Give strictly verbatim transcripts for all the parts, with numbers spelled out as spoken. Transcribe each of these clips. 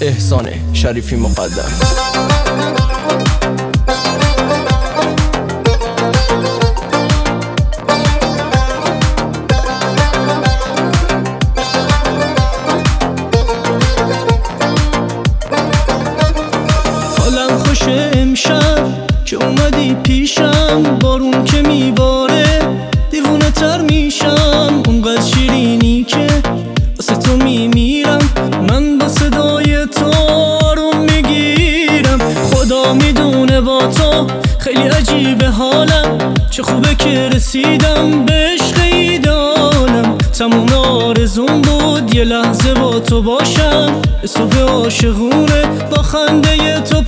احسان شریفی مقدم. حالم خوشه امشب که اومدی پیشم، بارون که میباره دیوونه تر میشم، اونقدر شیرینی که واسه تو میمیرم، من با صدای تو آروم میگیرم. خدا میدونه با تو خیلی عجیبه حالم، چه خوبه که رسیدم به عشق ایدالم. تموم آرزوم بود یه لحظه با تو باشم، به صبح عاشقونه با خنده تو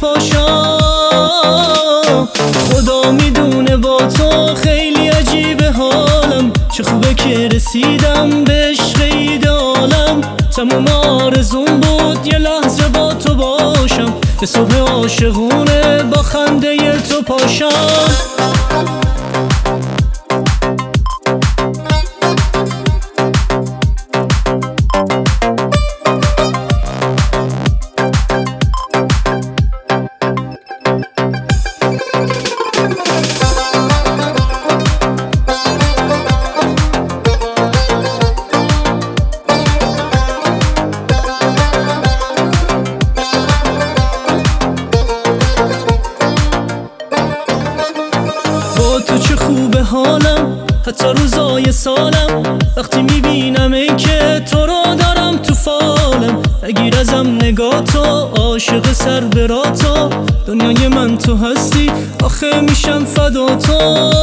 پاشم. خدا میدونه با تو خیلی عجیبه حالم، چه خوبه که رسیدم به عشق ایدالم. تموم آرزوم بود یه لحظه با تو باشم، به صبح عاشقونه با خنده تو پاشم. تو چه خوبه حالم، حتی روزای سالم، وقتی میبینم ای که تو رو دارم تو فالم. نگیر ازم نگاه تو، عاشق سر برا تو، دنیای من تو هستی آخه میشم فدا تو.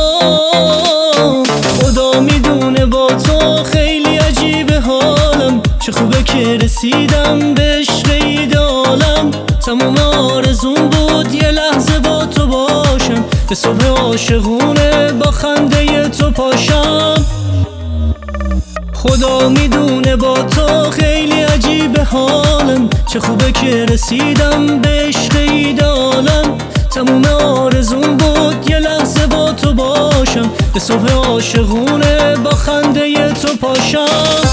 خدا میدونه با تو خیلی عجیبه حالم، چه خوبه که رسیدم به عشق ایدالم. تمام آرزوم بود یه لحظه با تو باشم، به صبح عاشقونه با خنده تو پاشم. خدا میدونه با تو خیلی عجیبه حالم، چه خوبه که رسیدم به عشق ایدالم. تموم آرزوم بود یه لحظه با تو باشم، به صبح عاشقونه با خنده تو پاشم.